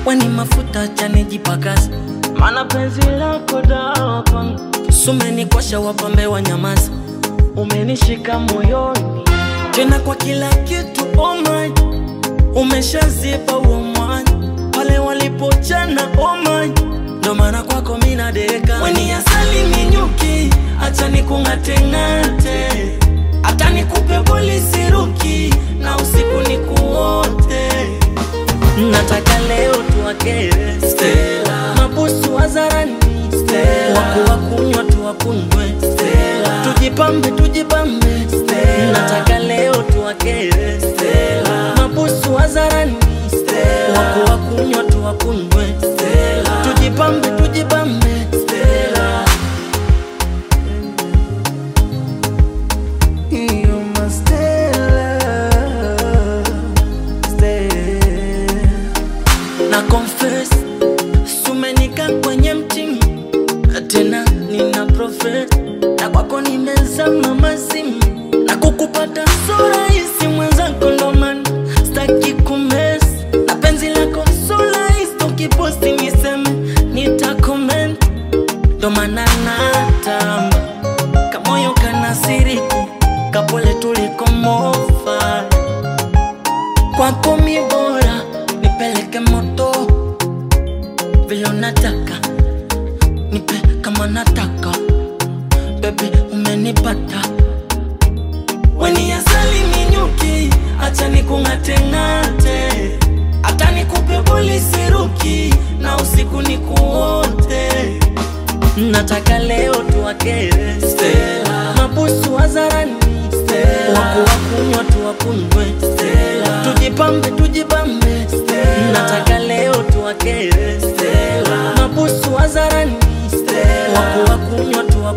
Wani mafuta chani jipakaza, mana penzi lako dawa kwangu. Sumeni kwasha wapambe wa nyamaza, umenishika moyoni tena kwa kila kitu. Oh my, umeshazipa uo mwanya pale walipochana. Oh my, ndo maana kwako mina deka. Weni asali minyuki, acha nikungate-ngate, hata nikupe polisi ruki na usiku nikuote. Nataka leo tuwakere Stella, mabusu wazarani Stella, wako wakunywa tuwakunywe Stella, tujipambe Stella. Nataka leo tuwakere Stella, mabusu wazarani Stella, wako wakunywa tuwakunywe Stella, tujipambe Stella. You're my Stella, Stella. Na confess, sumenika kwenye mtimu, tena nina profet, na kwako nimezama mazimu, na kukupata so rahisi mwenzako ndo maana staki kumes. Na penzi lako so rahisi, ukiposti niseme nitakoment, ndo maana natamba kamoyo kanasiriki, kapole tulikomofa. Kwako mi bora nipeleke moto, vile unataka nipe kama nataka. Baby umenipata, weni asali minyuki, acha nikungate-ngate, hata nikupe polisi ruki na usiku nikuote. Nataka leo tuwakere Stella, mabusu wazarani Stella, wako wakunywa tuwakunywe Stella, tujipambe Stella. Nataka leo tuwakere Stella, mabusu wazarani Stella, wako wakunywa tuwakunywe